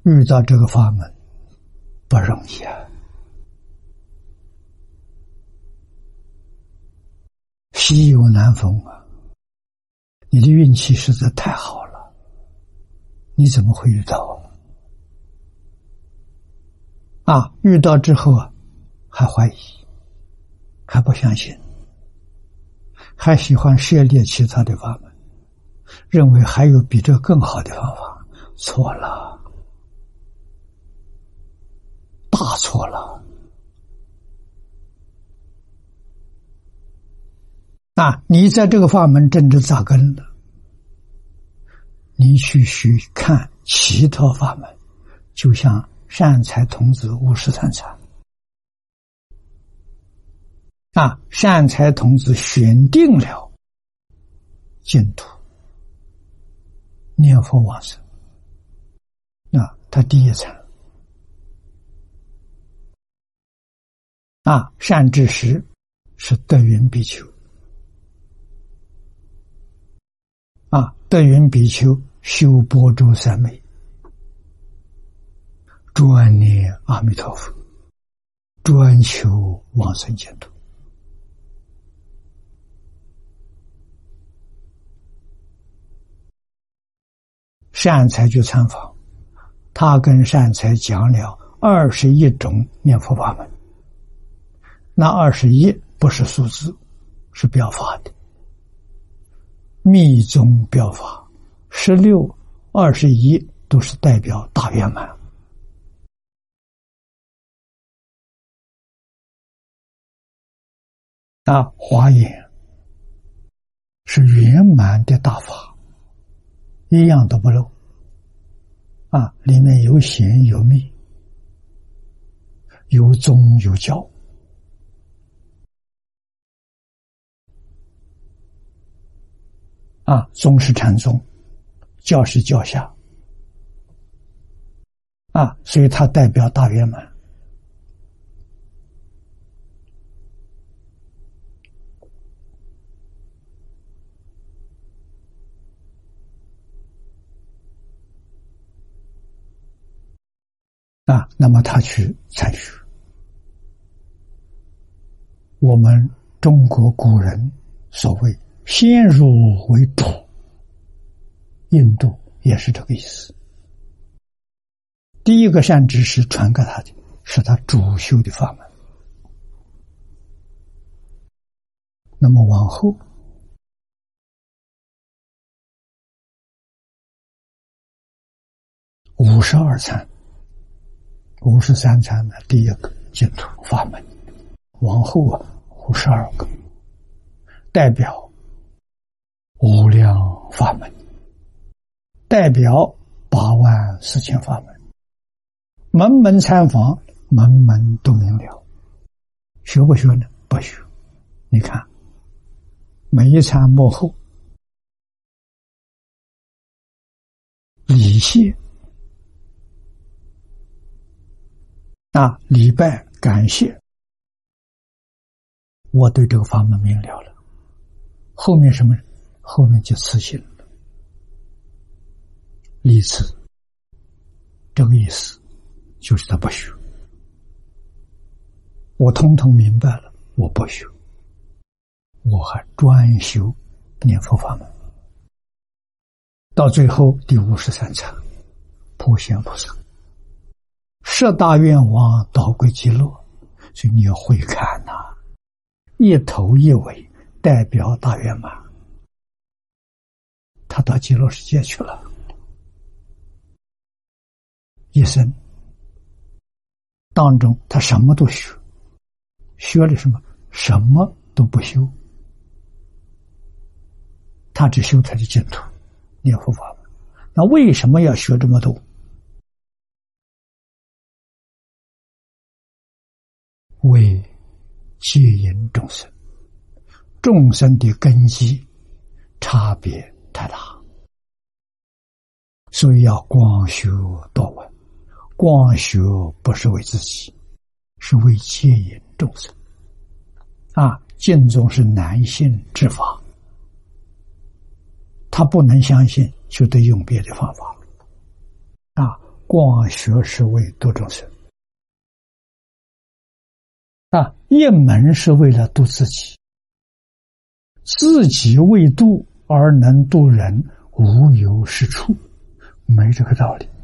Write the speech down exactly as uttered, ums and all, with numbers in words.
遇到这个法门不容易啊，稀有难逢啊！你的运气实在太好了，你怎么会遇到啊？遇到之后啊，还怀疑，还不相信，还喜欢涉猎其他的法门，认为还有比这更好的方法，错了，大错了。啊，你在这个法门真正扎根了，你去去看其他法门，就像善财童子五十三参啊，善财童子选定了净土念佛往生，啊，他第一参啊，善知识是德云比丘啊，德云比丘修般舟三昧，专念阿弥陀佛，专求往生净土。善财就参访，他跟善财讲了二十一种念佛法门，那二十一不是数字，是表法的。密宗表法，十六、二十一都是代表大圆满。啊，华严是圆满的大法，一样都不漏。啊，里面有显有密，有宗有教。啊，宗是禅宗，教是教下，啊，所以它代表大圆满。啊，那么他去参学，我们中国古人所谓先入为主，印度也是这个意思。第一个善知识传给他的是他主修的法门，那么往后五十二参、五十三参的第一个净土法门，往后啊五十二个，代表无量法门，代表八万四千法门，门门参访，门门都明了。学不学呢？不学。你看每一参幕后礼谢啊，礼拜感谢，我对这个法门明了了。后面什么？后面就辞行了，离辞，这个意思就是他不学。我通通明白了，我不学，我还专修念佛法门。到最后第五十三参，普贤菩萨十大愿望导归极乐，所以你要会看呐、啊，一头一尾代表大圆满。他到极乐世界去了，一生当中他什么都学，学了什么？什么都不修，他只修他的净土念佛法门。那为什么要学这么多？为接引众生，众生的根基差别太大，所以要广修多闻。广修不是为自己，是为接引众生。啊，净宗是男性之法，他不能相信，就得用别的方法。啊， 光学是为度众生啊，一门是为了度自己，自己未度而能度人，无有是处，没这个道理。